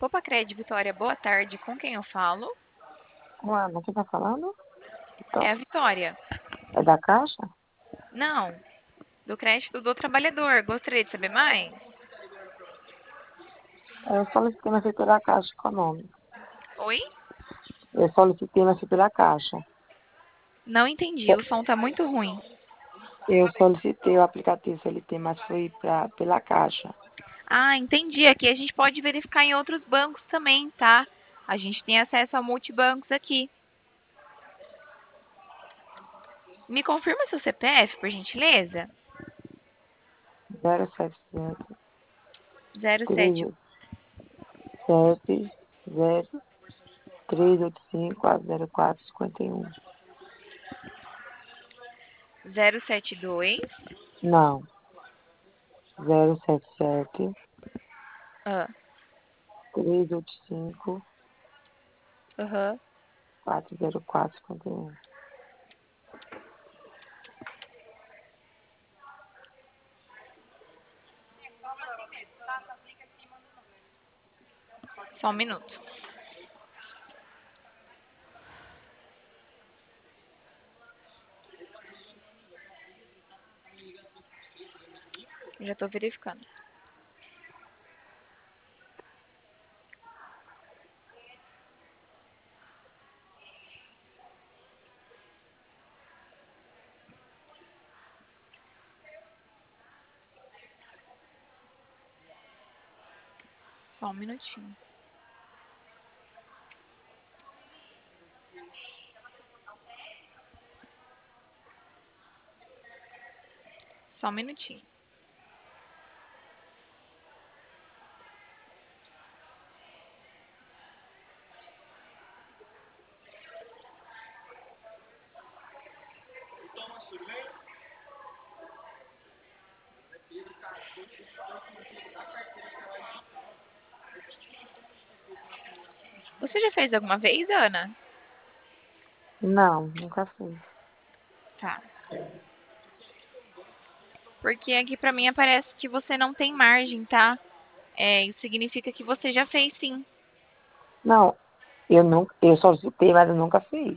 Popacred Vitória, boa tarde. Com quem eu falo? Ana, quem tá falando? É Então, a Vitória. é da Caixa? Não, do crédito do trabalhador. Gostaria de saber mais? Eu solicitei, mas foi pela Caixa Econômica. Oi? Eu solicitei, mas foi pela Caixa. Não entendi, o som tá muito ruim. Eu solicitei o aplicativo CLT, mas foi pela Caixa. Ah, entendi. Aqui a gente pode verificar em outros bancos também, tá? A gente tem acesso a multibancos aqui. Me confirma seu CPF, por gentileza? 077 07 387 0385 a 0451. 072. Não, 077 Ah, 385 aham. 40451. Só um minuto. Já tô verificando. Só um minutinho. Só um minutinho. Você já fez alguma vez, Ana? Não, nunca fiz. Tá. Porque aqui pra mim aparece que você não tem margem, tá? Isso significa que você já fez sim. Não, eu solicitei, mas eu nunca fiz.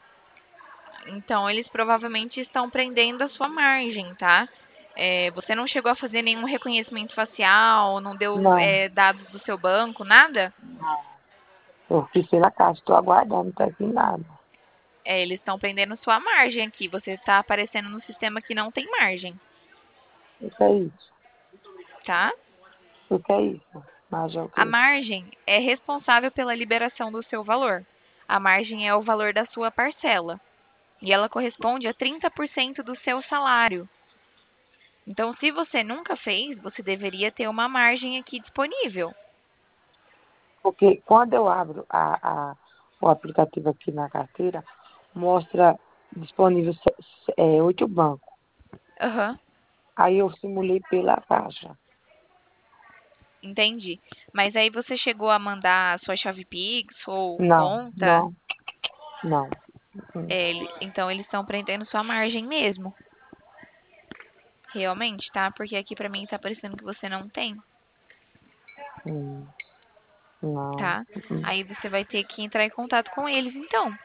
Então eles provavelmente estão prendendo a sua margem, tá? Você não chegou a fazer nenhum reconhecimento facial, não deu Não, dados do seu banco, nada? não. Eu fiz pela Caixa, estou aguardando, não tá aqui nada. Eles estão prendendo sua margem aqui. Você está aparecendo no sistema que não tem margem, O que é isso? tá? O que é isso? Mas é o A quê? margem é responsável pela liberação do seu valor. A margem é o valor da sua parcela. E ela corresponde a 30% do seu salário. Então, se você nunca fez, você deveria ter uma margem aqui disponível. Porque quando eu abro o aplicativo aqui na carteira, mostra disponível 8 bancos. Aham, Aí eu simulei pela Caixa. entendi. Mas aí você chegou a mandar a sua chave Pix ou Não, conta? não, não. Hum, Então, eles estão prendendo sua margem mesmo. Realmente, tá? Porque aqui pra mim tá parecendo que você não tem, hum, não. tá? Aí você vai ter que entrar em contato com eles, então.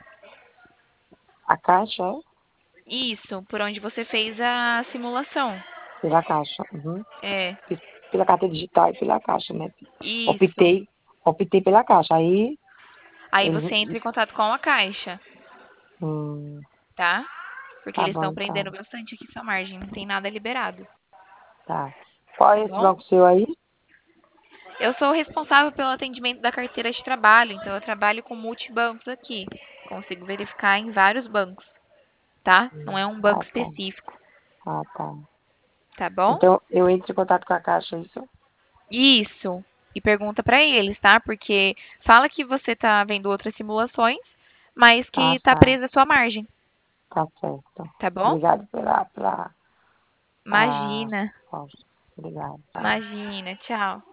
A Caixa é Isso, por onde você fez a simulação. pela Caixa. Uhum. É, Fiz pela carteira digital e pela Caixa, né? isso. Optei, optei pela Caixa. Aí Aí eles. você entra em contato com a Caixa, Hum, tá? Porque tá eles bom estão prendendo então. bastante aqui sua margem, não tem nada liberado, Tá. Qual tá é esse bom? banco seu aí? Eu sou responsável pelo atendimento da carteira de trabalho, então eu trabalho com multibancos aqui. Consigo verificar em vários bancos, tá? Não é um banco Ah, tá. específico, Ah, tá. tá bom? Então eu entro em contato com a Caixa, é isso? Isso. E pergunta pra eles, tá? Porque fala que você tá vendo outras simulações, mas Ah, que tá tá. presa a sua margem, Tá certo. tá bom? Obrigado pela Imagina. resposta. Obrigado. Tchau. Imagina. Tchau.